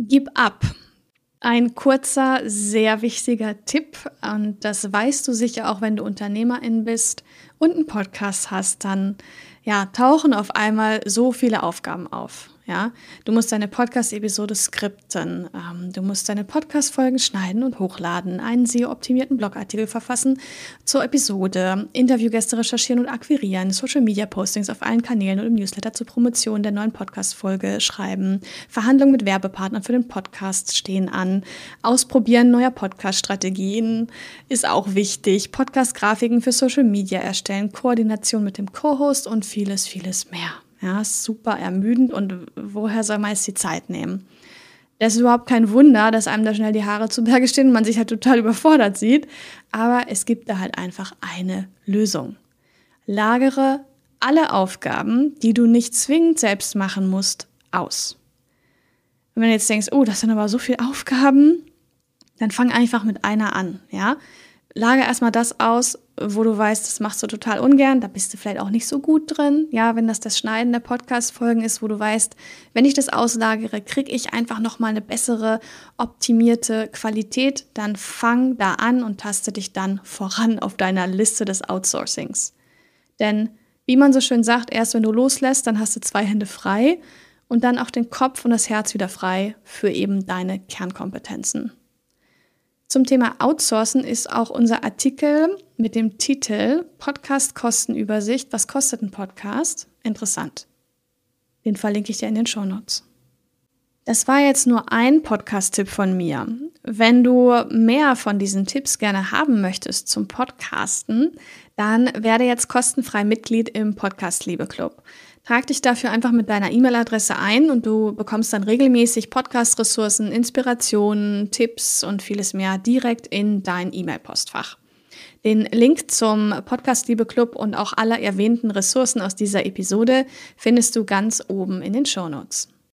Gib ab. Ein kurzer, sehr wichtiger Tipp, und das weißt du sicher auch, wenn du Unternehmerin bist und einen Podcast hast, dann tauchen auf einmal so viele Aufgaben auf. Ja? Du musst deine Podcast-Episode skripten, du musst deine Podcast-Folgen schneiden und hochladen, einen SEO-optimierten Blogartikel verfassen zur Episode, Interviewgäste recherchieren und akquirieren, Social-Media-Postings auf allen Kanälen und im Newsletter zur Promotion der neuen Podcast-Folge schreiben, Verhandlungen mit Werbepartnern für den Podcast stehen an, Ausprobieren neuer Podcast-Strategien ist auch wichtig, Podcast-Grafiken für Social-Media erstellen, Koordination mit dem Co-Host und vieles, vieles mehr. Ja, ist super ermüdend, und woher soll man jetzt die Zeit nehmen? Das ist überhaupt kein Wunder, dass einem da schnell die Haare zu Berge stehen und man sich halt total überfordert sieht. Aber es gibt da halt einfach eine Lösung. Lagere alle Aufgaben, die du nicht zwingend selbst machen musst, aus. Und wenn du jetzt denkst, oh, das sind aber so viele Aufgaben, dann fang einfach mit einer an, ja? Lager erstmal das aus, wo du weißt, das machst du total ungern, da bist du vielleicht auch nicht so gut drin. Ja, wenn das Schneiden der Podcast-Folgen ist, wo du weißt, wenn ich das auslagere, kriege ich einfach nochmal eine bessere, optimierte Qualität, dann fang da an und taste dich dann voran auf deiner Liste des Outsourcings. Denn, wie man so schön sagt, erst wenn du loslässt, dann hast du 2 Hände frei und dann auch den Kopf und das Herz wieder frei für eben deine Kernkompetenzen. Zum Thema Outsourcen ist auch unser Artikel mit dem Titel Podcast-Kostenübersicht. Was kostet ein Podcast? Interessant. Den verlinke ich dir in den Shownotes. Das war jetzt nur ein Podcast-Tipp von mir. Wenn du mehr von diesen Tipps gerne haben möchtest zum Podcasten, dann werde jetzt kostenfrei Mitglied im Podcast-Liebe-Club. Trag dich dafür einfach mit deiner E-Mail-Adresse ein und du bekommst dann regelmäßig Podcast-Ressourcen, Inspirationen, Tipps und vieles mehr direkt in dein E-Mail-Postfach. Den Link zum Podcast-Liebe-Club und auch aller erwähnten Ressourcen aus dieser Episode findest du ganz oben in den Shownotes.